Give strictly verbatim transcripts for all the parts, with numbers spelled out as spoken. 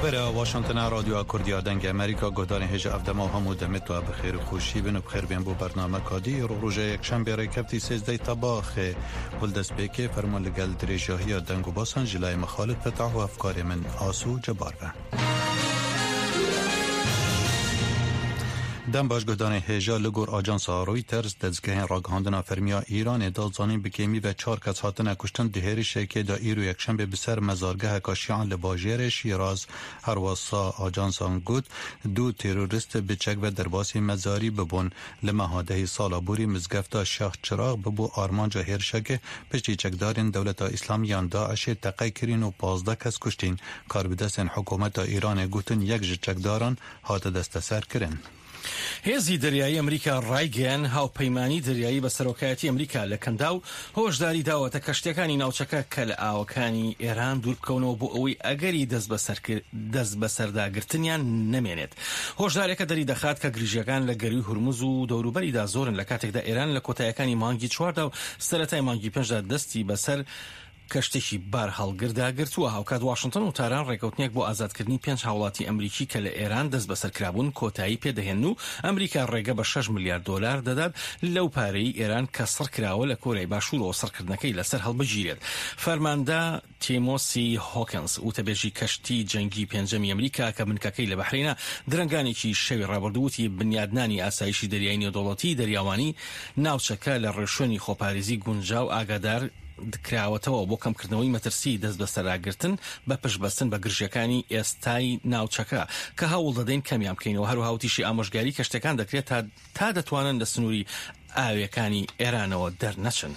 خبر واشنطن رادیو کردیا دنگ امریکا گودان هج افدما همو دمت و بخیر خوشی بن بخیر بین بو برنامه کادی رو روز یک شنبه رکبتی سیزده طباخ ولدس بیک فرمان لگل درجاهی دنگ و باسن جلای مخالف فتح و افکار من آسو جبار به دم باش گدان هجا لگور آجانس رویترز دزگه راگهاندنا فرمیا ایران دازانی بکیمی و چار کس هاتن کشتن دهری شکه دا ایرو یکشنبه بسر مزارگه کاشیان لباجیر شیراز هر واسا آجانس آنگود دو تروریست بچک و درباسی مزاری ببون لمهاده سالا بوری مزگفتا شخ چراغ ببو آرمانجا هر شکه پشتی چکدارین دولت اسلامیان داعش تقی کرین و پازده کس کشتین کار بدستن حکومت ایران گوتن یک جچکداران هات دست سر کرن. هێزی دەریایی ئەمریکا ڕایگەیان هاوپەیمانی دەریایی بە سەرۆکایەتی ئەمریکا لە کەندا و هۆشداری داوەتە کەشتەکانی ناوچەکە کە لە ئاوەکانی ئێران دوور بکەونەوە بۆ ئەوەی ئەگەری دەست بە سەرداگرتنیان نەمێنێت. هۆشدارێکە دەری دەخات کە گریژەکان لە گەروی هورموز و دەوروبەریدا زۆرن لە کاتێکدا ئێران لە کۆتاییەکانی مانگی چواردا و سەرەتای مانگی پێنجدا دەستی بەسەر کەشتێکی بار هەڵگردا گرتووە. هاوکات واشنگتن و تاران ڕێکەوتنێک بۆ ئازادکردنی پێنج هاوڵاتی ئەمریکی کە لە ئێران دەست بەسەرکرابوون کۆتایی پێدەهێن و ئەمریکا ڕێگە بە شەش ملیارد دۆلار دەدات لەو پارەی ئێران کە سڕ کراوە لە کۆریای باشوورەوە سڕکردنەکەی لەسەر هەڵبژیرێت. فەرماندا تیمۆسی هۆکنز وتەبێژی کەشتی جەنگی پێنجەمی ئەمریکا کە بنکەکەی لە بەحرینە درەنگانێکی شەوی ڕابردووتی بنیادنانی ئاسایشی دەریایی نێودەوڵەتی دەریاوانی ناوچەکە لە ڕێشوێنی خۆپارێزی گونجاو ئاگادار کراوەتەوە بۆ کەمکردنەوەی مەترسی دەست بە سەراگرتن بە پشتبەستن بە گرژەکانی ئێستای ناوچەکە کە هەوڵ دەدەین کەمیان بکەینەوە. هەروەها وتیشی ئامۆژگاری کەشتەکان دەکرێت تا, تا دەتوانن لە سنووری ئاویەکانی ئێرانەوە دەرنەچن.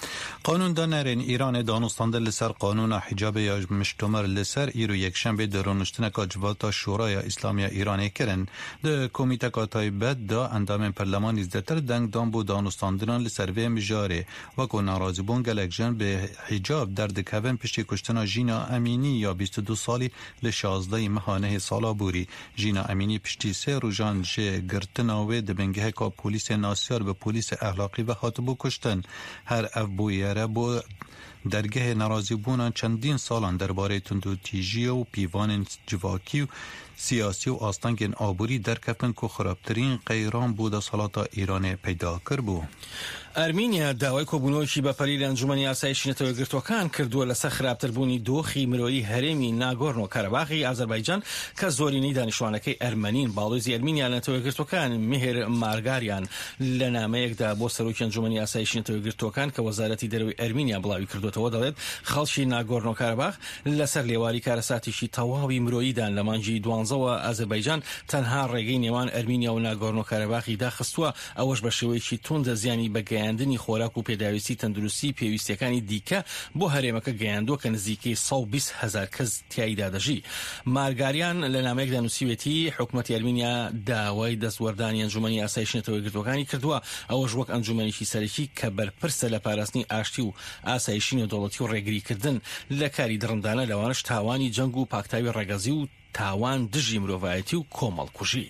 قانون دانرین ایران دانستانده لسر قانون حجاب یا مشتمر لسر ایرو یک شنبه درونشتن که جواتا شورای اسلامی ایران کرن ده کمیته که تایبت دا اندام پرلمان ازدتر دنگ دان بو دانستاندنان لسر وی مجاره و که نارازی بون گلک جن به حجاب در دکوین پشتی کشتنا جینا امینی یا بیست و دو سالی لشازده مهانه سالا بوری. جینا امینی پشتی سه روژان جه گرتناوه دبنگه که پولیس ناسیار به پولیس اخلاقی و خاطبو کشتن. هر اف بویه بو درگه ناراضی بونا چندین سالان درباره تندوتیژی و پیوان جواکی و سیاسی و آستانگین آبوری در کفن که خرابترین قیران بود سالات ایران پیدا کرد بو. ئەرمینیا داوای کۆبوونەوەیکی بەپەری لە ئەنجومەنی ئاسایشی نەتەوە گرتوەکان کردووە لەسەر خراپتربوونی دۆخی مرۆیی هەرێمی ناگۆرن و کارەباخی ئازەربایجان کە زۆرینەی دانیشتوانەکەی ئەرمەنین. باڵۆزی ئەرمینیا لە نەتەوە گرتوەکان میهێر مارگاریان لە نامەیەکدا بۆ سەرۆکی ئەنجومەنی ئاسایشی نەتەوە گرتوەکان کە وەزارەتی دەرەوەی ئەرمینیا بڵاوی کردوێتەوە دەڵێت خەڵکی ناگۆرن و کارەباخ لەسەر لێواری کارەساتیشی تەواوی مرۆییدان لە مانگی دوانزەوە ئازەربایجان تەنها ڕێگەی نێوان ئەرمینیا و ناگۆرن و کارەباخی داخستووە ئەوەش بە شێوەیەکی توندە زیانی بەگەیاندنی خۆراک و پێداویستی تەندروستی پێویستیەکانی دیکە بۆ هەرێمەکە گەیاندووە کە نزیکەی سەد و بیست هەزار کەس تیایدا دەژی. مارگاریان لە نامەیەکدا نووسیوێتی حکوومەتی ئەرمینیا داوای دەستوەردانی ئەنجومەنی ئاسایشی نەتەوە گرتوەکانی کردووە. ئەوەش وەک ئەنجومەنێکی سەرەکی کە بەرپرسە لە پاراستنی ئاشتی و ئاسایشی نێودەوڵەتی و ڕێگریکردن لە کاری دڕندانە لەوانش تاوانی جەنگ و پاکتاوی ڕێگەزی و تاوان دژی مرۆڤایەتی و کۆمەڵکوژی.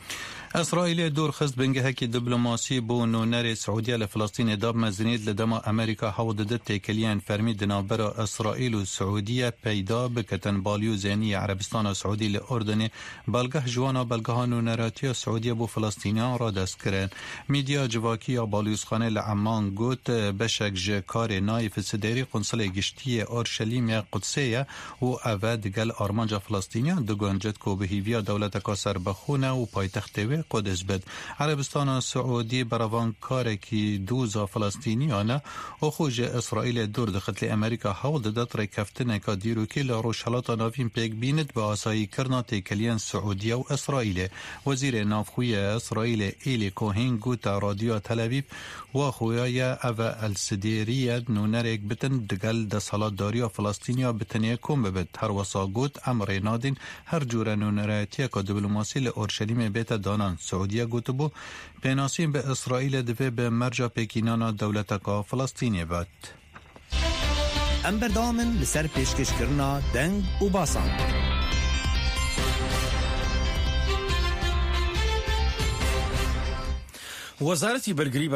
اسرائیل دور خست بنگه که دیپلماسی بو نونر سعودیه لفلسطین داب مزنید لدما امریکا حودده تکلیان فرمی دنابرا اسرائیل و سعودیه پیدا بکتن بالیو زینی عربستان و سعودی لأردن بلگه جوانا بلگه نونراتی سعودیه بو فلسطینیان را دست کرن. میدیا جواکی یا بالیوزخانه لعمان گوت بشک جکار نایف صدری قنصل گشتی اورشلیم قدسیه و اود گل آرمانجا فلسطینیان دگانجت کو بهیویا دولت کاسر بخونه و پایتخت قدس بد. عربستان و سعودی بروان کاره که دوزا فلسطینیانه و خوش اسرائیل دور دخل امریکا حول دادت رکفتن که دیرو که لروشالات نافین پیک بیند به آسایی کرنا تکلیان سعودی و اسرائیل. وزیر نافخوی اسرائیل ایلی کوهین گوتا رادیو تلویب و خویای او السدیریه نونرک بتن دگل ده سالات داریا فلسطینیا بتنیه کم ببد. هر وسا گوت امر نادین هر جور نونراتیه که دیپلماسی لأورشلیم بیت دانان. سعودیه گوت بو پیناسین به اسرائیل دوی به مرجع پیکینانا دولتکا فلسطینی بد. ام بردامن لسر پیشکش کرنا دنگ و باسان. وەزارەتی بەرگری